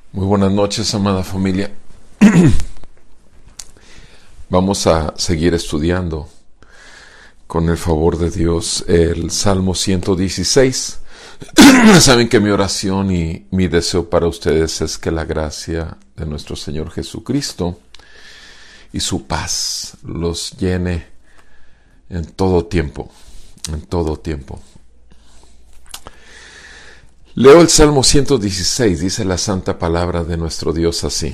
Muy buenas noches, amada familia. Vamos a seguir estudiando, con el favor de Dios, el Salmo 116. Saben que mi oración y mi deseo para ustedes es que la gracia de nuestro Señor Jesucristo y su paz los llene en todo tiempo, en todo tiempo. Leo el Salmo 116, dice la santa palabra de nuestro Dios así: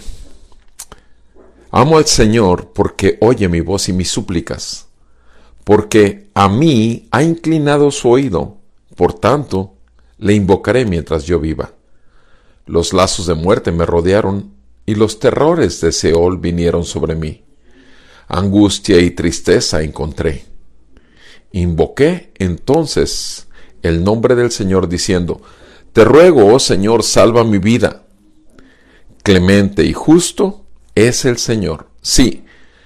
Amo al Señor porque oye mi voz y mis súplicas, porque a mí ha inclinado su oído, por tanto, le invocaré mientras yo viva. Los lazos de muerte me rodearon y los terrores de Seol vinieron sobre mí. Angustia y tristeza encontré. Invoqué entonces el nombre del Señor diciendo: Te ruego, oh Señor, salva mi vida. Clemente y justo es el Señor. Sí,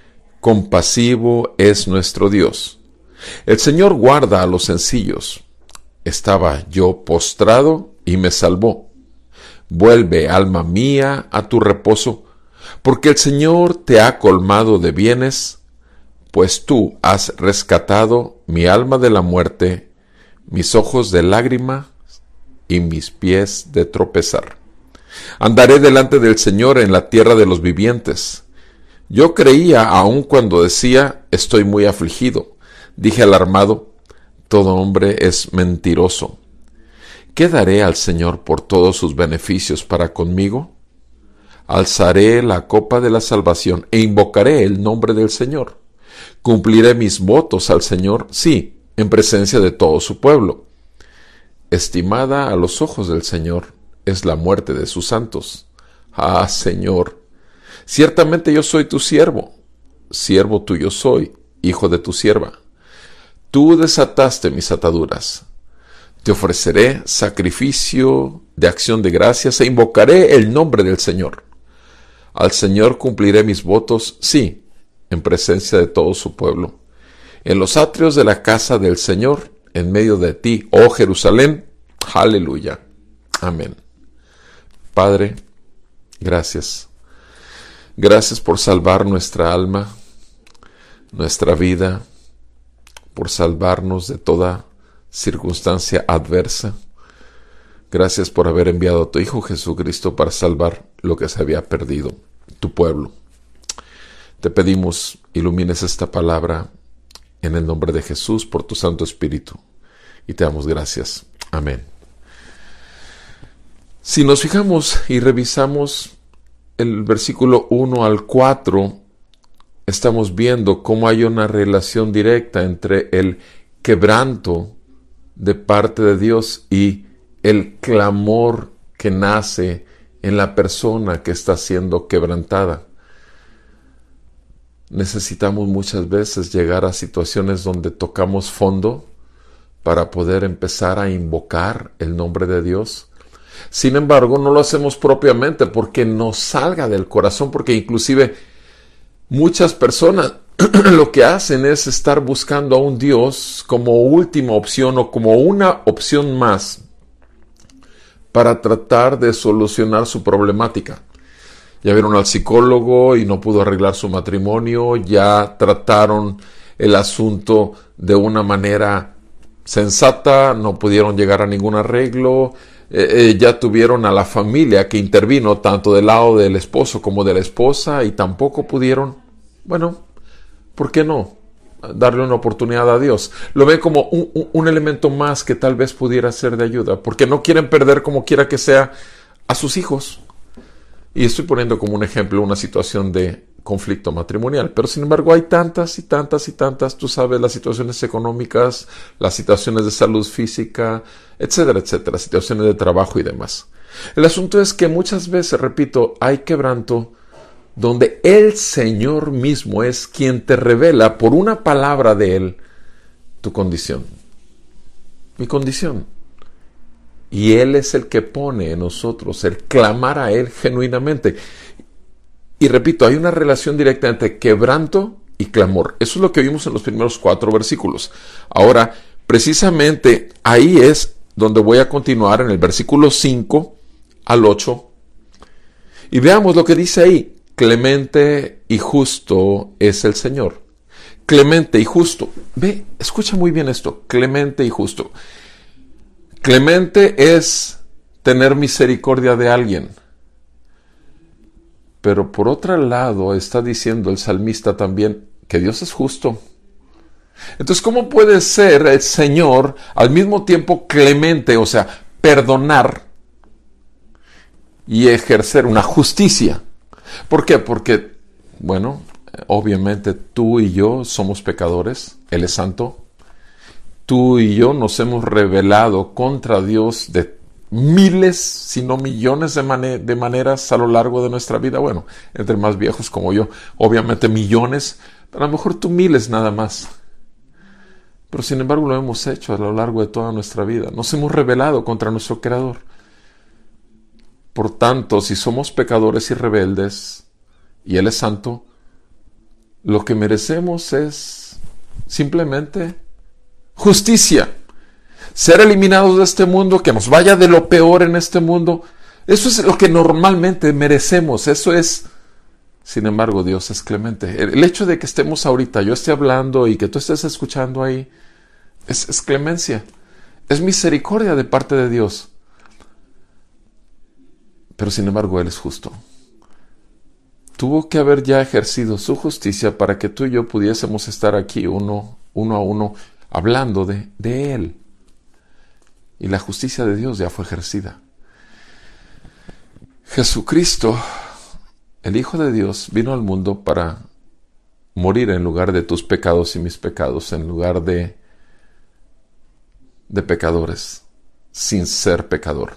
compasivo es nuestro Dios. El Señor guarda a los sencillos. Estaba yo postrado y me salvó. Vuelve, alma mía, a tu reposo, porque el Señor te ha colmado de bienes, pues tú has rescatado mi alma de la muerte, mis ojos de lágrima y mis pies de tropezar. Andaré delante del Señor en la tierra de los vivientes. Yo creía aun cuando decía: estoy muy afligido. Dije alarmado: todo hombre es mentiroso. ¿Qué daré al Señor por todos sus beneficios para conmigo? Alzaré la copa de la salvación e invocaré el nombre del Señor. Cumpliré mis votos al Señor, sí, en presencia de todo su pueblo. Estimada a los ojos del Señor es la muerte de sus santos. Ah, Señor, ciertamente yo soy tu siervo, siervo tuyo soy, hijo de tu sierva. Tú desataste mis ataduras. Te ofreceré sacrificio de acción de gracias e invocaré el nombre del Señor. Al Señor cumpliré mis votos, sí, en presencia de todo su pueblo. En los atrios de la casa del Señor, en medio de ti, oh Jerusalén. Aleluya. Amén. Padre, gracias. Gracias por salvar nuestra alma, nuestra vida, por salvarnos de toda circunstancia adversa. Gracias por haber enviado a tu Hijo Jesucristo para salvar lo que se había perdido, tu pueblo. Te pedimos, ilumines esta palabra en el nombre de Jesús por tu Santo Espíritu. Y te damos gracias. Amén. Si nos fijamos y revisamos el versículo 1 al 4, estamos viendo cómo hay una relación directa entre el quebranto de parte de Dios y el clamor que nace en la persona que está siendo quebrantada. Necesitamos muchas veces llegar a situaciones donde tocamos fondo para poder empezar a invocar el nombre de Dios. Sin embargo, no lo hacemos propiamente porque nos salga del corazón, porque inclusive muchas personas lo que hacen es estar buscando a un Dios como última opción o como una opción más para tratar de solucionar su problemática. Ya vieron al psicólogo y no pudo arreglar su matrimonio, ya trataron el asunto de una manera sensata, no pudieron llegar a ningún arreglo, ya tuvieron a la familia que intervino tanto del lado del esposo como de la esposa y tampoco pudieron. Bueno, ¿por qué no darle una oportunidad a Dios? Lo ven como un elemento más que tal vez pudiera ser de ayuda, porque no quieren perder, como quiera que sea, a sus hijos. Y estoy poniendo como un ejemplo una situación de conflicto matrimonial, pero sin embargo hay tantas y tantas y tantas, tú sabes, las situaciones económicas, las situaciones de salud física, etcétera, etcétera, situaciones de trabajo y demás. El asunto es que muchas veces, repito, hay quebranto donde el Señor mismo es quien te revela por una palabra de Él tu condición, mi condición. Y Él es el que pone en nosotros el clamar a Él genuinamente. Y repito, hay una relación directa entre quebranto y clamor. Eso es lo que vimos en los primeros 4 versículos. Ahora, precisamente ahí es donde voy a continuar en el versículo 5 al 8. Y veamos lo que dice ahí. Clemente y justo es el Señor. Clemente y justo. Ve, escucha muy bien esto. Clemente y justo. Clemente es tener misericordia de alguien. Pero por otro lado está diciendo el salmista también que Dios es justo. Entonces, ¿cómo puede ser el Señor al mismo tiempo clemente, o sea, perdonar y ejercer una justicia? ¿Por qué? Porque, bueno, obviamente tú y yo somos pecadores, Él es santo. Tú y yo nos hemos rebelado contra Dios de miles, si no millones de maneras a lo largo de nuestra vida. Bueno, entre más viejos como yo, obviamente millones, pero a lo mejor tú miles nada más. Pero sin embargo lo hemos hecho a lo largo de toda nuestra vida. Nos hemos rebelado contra nuestro Creador. Por tanto, si somos pecadores y rebeldes, y Él es santo, lo que merecemos es simplemente justicia. Ser eliminados de este mundo, que nos vaya de lo peor en este mundo. Eso es lo que normalmente merecemos. Eso es. Sin embargo, Dios es clemente. El hecho de que estemos ahorita, yo esté hablando y que tú estés escuchando ahí, es clemencia. Es misericordia de parte de Dios. Pero sin embargo, Él es justo. Tuvo que haber ya ejercido su justicia para que tú y yo pudiésemos estar aquí uno a uno hablando de Él. Y la justicia de Dios ya fue ejercida. Jesucristo, el Hijo de Dios, vino al mundo para morir en lugar de tus pecados y mis pecados, en lugar de pecadores, sin ser pecador.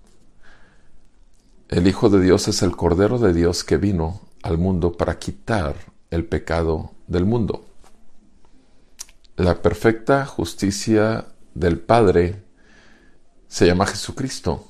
El Hijo de Dios es el Cordero de Dios que vino al mundo para quitar el pecado del mundo. La perfecta justicia del Padre se llama Jesucristo.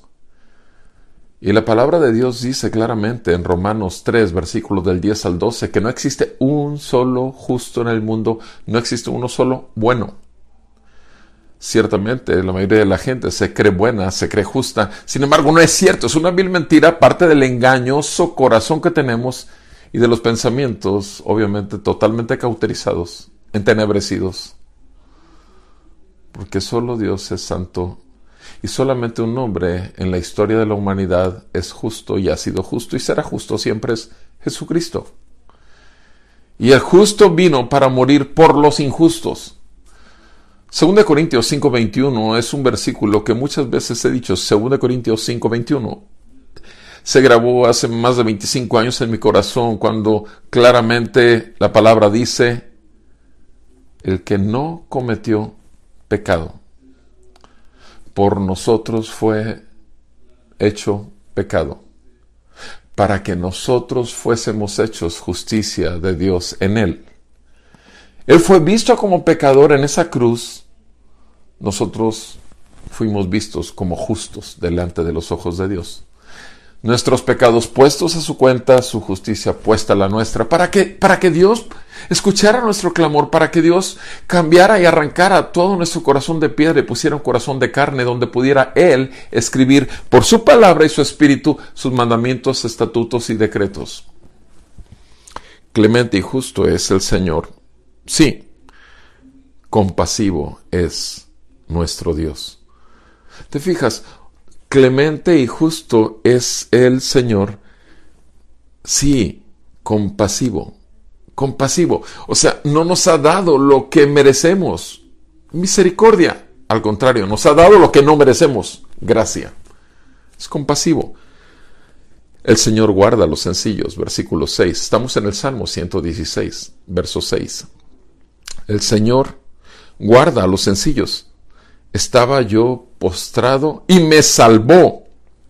Y la palabra de Dios dice claramente en Romanos 3, versículos del 10 al 12, que no existe un solo justo en el mundo, no existe uno solo bueno. Ciertamente, la mayoría de la gente se cree buena, se cree justa. Sin embargo, no es cierto, es una vil mentira, parte del engañoso corazón que tenemos y de los pensamientos, obviamente, totalmente cauterizados, entenebrecidos. Porque solo Dios es santo. Y solamente un hombre en la historia de la humanidad es justo y ha sido justo y será justo siempre, es Jesucristo. Y el justo vino para morir por los injustos. 2 Corintios 5:21 es un versículo que muchas veces he dicho. 2 Corintios 5:21 se grabó hace más de 25 años en mi corazón cuando claramente la palabra dice: el que no cometió pecado por nosotros fue hecho pecado, para que nosotros fuésemos hechos justicia de Dios en Él. Él fue visto como pecador en esa cruz, nosotros fuimos vistos como justos delante de los ojos de Dios. Nuestros pecados puestos a su cuenta, su justicia puesta a la nuestra, para que Dios escuchara nuestro clamor, para que Dios cambiara y arrancara todo nuestro corazón de piedra y pusiera un corazón de carne donde pudiera Él escribir por su palabra y su espíritu sus mandamientos, estatutos y decretos. Clemente y justo es el Señor. Sí, compasivo es nuestro Dios. ¿Te fijas? Clemente y justo es el Señor. Sí, compasivo. Compasivo. O sea, no nos ha dado lo que merecemos. Misericordia. Al contrario, nos ha dado lo que no merecemos. Gracia. Es compasivo. El Señor guarda a los sencillos. Versículo 6. Estamos en el Salmo 116, verso 6. El Señor guarda a los sencillos. Estaba yo postrado y me salvó.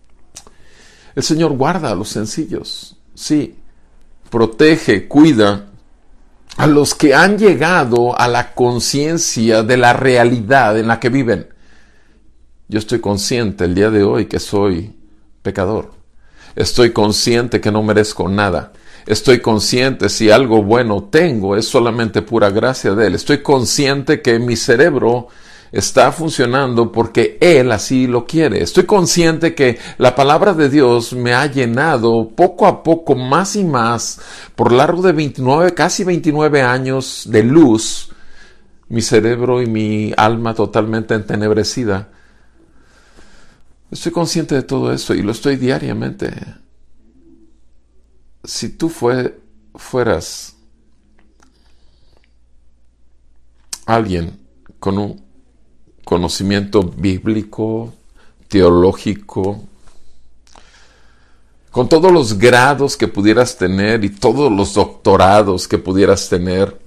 El Señor guarda a los sencillos. Sí, protege, cuida a los que han llegado a la conciencia de la realidad en la que viven. Yo estoy consciente el día de hoy que soy pecador. Estoy consciente que no merezco nada. Estoy consciente si algo bueno tengo es solamente pura gracia de Él. Estoy consciente que mi cerebro está funcionando porque Él así lo quiere. Estoy consciente que la palabra de Dios me ha llenado poco a poco, más y más, por largo de casi 29 años de luz, mi cerebro y mi alma totalmente entenebrecida. Estoy consciente de todo eso y lo estoy diariamente. Si tú fueras alguien con un conocimiento bíblico, teológico, con todos los grados que pudieras tener y todos los doctorados que pudieras tener,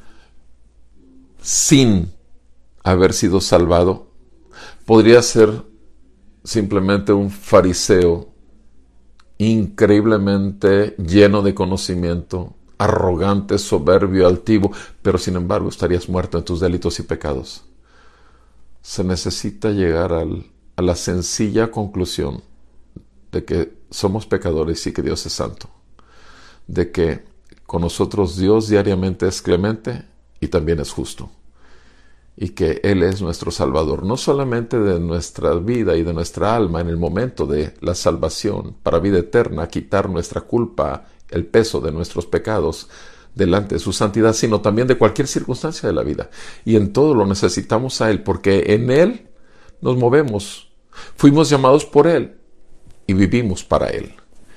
sin haber sido salvado, podrías ser simplemente un fariseo increíblemente lleno de conocimiento, arrogante, soberbio, altivo, pero sin embargo estarías muerto en tus delitos y pecados. Se necesita llegar a la sencilla conclusión de que somos pecadores y que Dios es santo, de que con nosotros Dios diariamente es clemente y también es justo, y que Él es nuestro Salvador, no solamente de nuestra vida y de nuestra alma en el momento de la salvación, para vida eterna, quitar nuestra culpa, el peso de nuestros pecados delante de su santidad, sino también de cualquier circunstancia de la vida. Y en todo lo necesitamos a Él, porque en Él nos movemos, fuimos llamados por Él y vivimos para Él.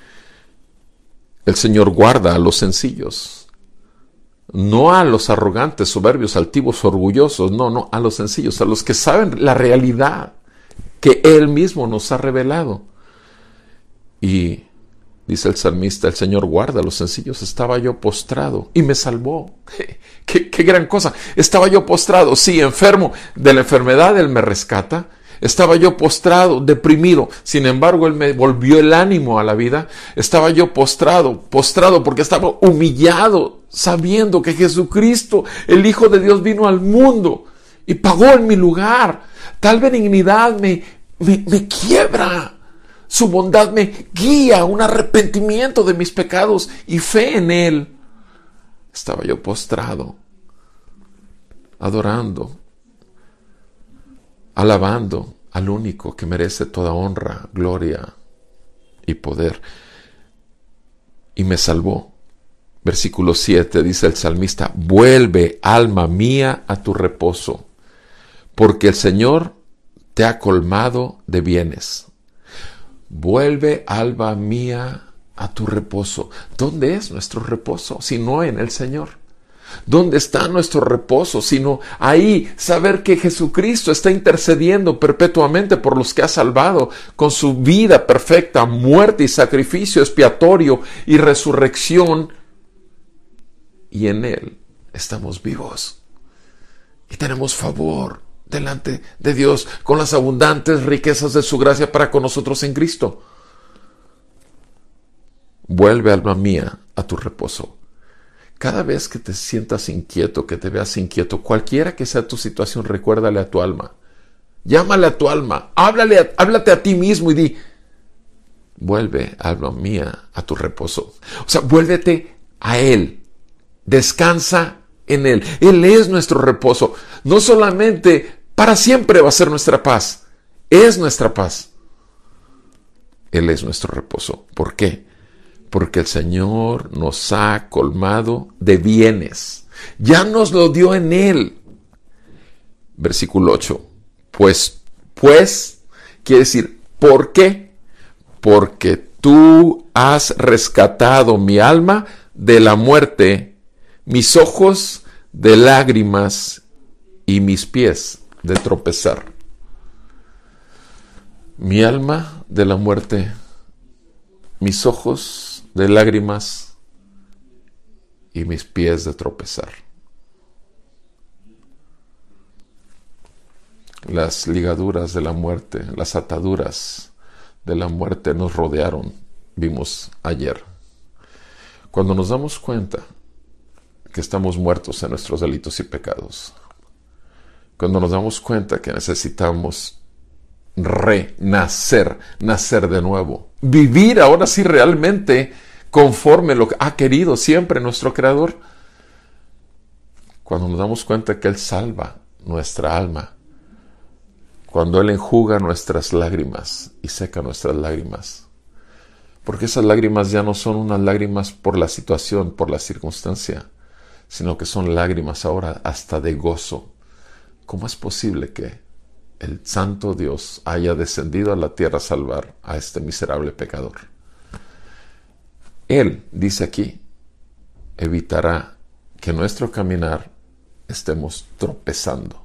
El Señor guarda a los sencillos, no a los arrogantes, soberbios, altivos, orgullosos, no, a los sencillos, a los que saben la realidad que Él mismo nos ha revelado. Y dice el salmista, el Señor guarda a los sencillos. Estaba yo postrado y me salvó. ¡Qué gran cosa! Estaba yo postrado, sí, enfermo de la enfermedad, Él me rescata. Estaba yo postrado, deprimido, sin embargo Él me volvió el ánimo a la vida. Estaba yo postrado porque estaba humillado, sabiendo que Jesucristo, el Hijo de Dios, vino al mundo y pagó en mi lugar. Tal benignidad me quiebra. Su bondad me guía a un arrepentimiento de mis pecados y fe en Él. Estaba yo postrado, adorando, alabando al único que merece toda honra, gloria y poder. Y me salvó. Versículo 7 dice el salmista: vuelve, alma mía, a tu reposo, porque el Señor te ha colmado de bienes. Vuelve, alma mía, a tu reposo. ¿Dónde es nuestro reposo si no en el Señor? ¿Dónde está nuestro reposo? Sino ahí, saber que Jesucristo está intercediendo perpetuamente por los que ha salvado con su vida perfecta, muerte y sacrificio expiatorio y resurrección. Y en Él estamos vivos y tenemos favor delante de Dios con las abundantes riquezas de su gracia para con nosotros en Cristo. Vuelve, alma mía, a tu reposo. Cada vez que te sientas inquieto, que te veas inquieto, cualquiera que sea tu situación, recuérdale a tu alma. Llámale a tu alma, háblate a ti mismo y di: vuelve, alma mía, a tu reposo. O sea, vuélvete a Él. Descansa en Él. Él es nuestro reposo. No solamente para siempre va a ser nuestra paz, es nuestra paz. Él es nuestro reposo. ¿Por qué? Porque el Señor nos ha colmado de bienes. Ya nos lo dio en Él. Versículo 8. Pues, quiere decir, ¿por qué? Porque tú has rescatado mi alma de la muerte, mis ojos de lágrimas y mis pies de tropezar. Mi alma de la muerte, mis ojos de lágrimas y mis pies de tropezar. Las ligaduras de la muerte, las ataduras de la muerte nos rodearon, vimos ayer. Cuando nos damos cuenta que estamos muertos en nuestros delitos y pecados, cuando nos damos cuenta que necesitamos renacer, nacer de nuevo, vivir ahora sí realmente conforme lo que ha querido siempre nuestro Creador, cuando nos damos cuenta que Él salva nuestra alma, cuando Él enjuga nuestras lágrimas y seca nuestras lágrimas. Porque esas lágrimas ya no son unas lágrimas por la situación, por la circunstancia, sino que son lágrimas ahora hasta de gozo. ¿Cómo es posible que el santo Dios haya descendido a la tierra a salvar a este miserable pecador? Él, dice aquí, evitará que nuestro caminar estemos tropezando.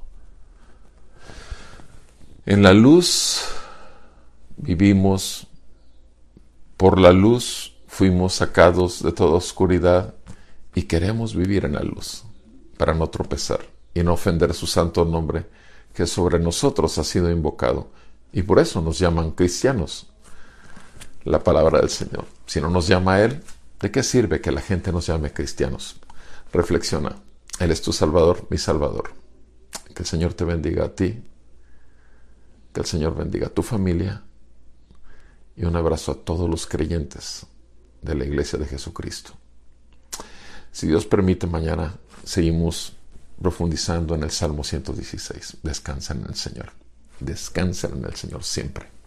En la luz vivimos, por la luz fuimos sacados de toda oscuridad y queremos vivir en la luz para no tropezar y no ofender su santo nombre que sobre nosotros ha sido invocado, y por eso nos llaman cristianos. La palabra del Señor. Si no nos llama a Él, ¿de qué sirve que la gente nos llame cristianos? Reflexiona. Él es tu Salvador, mi Salvador. Que el Señor te bendiga a ti, que el Señor bendiga a tu familia, y un abrazo a todos los creyentes de la Iglesia de Jesucristo. Si Dios permite, mañana seguimos profundizando en el Salmo 116. Descansen en el Señor. Descansen en el Señor siempre.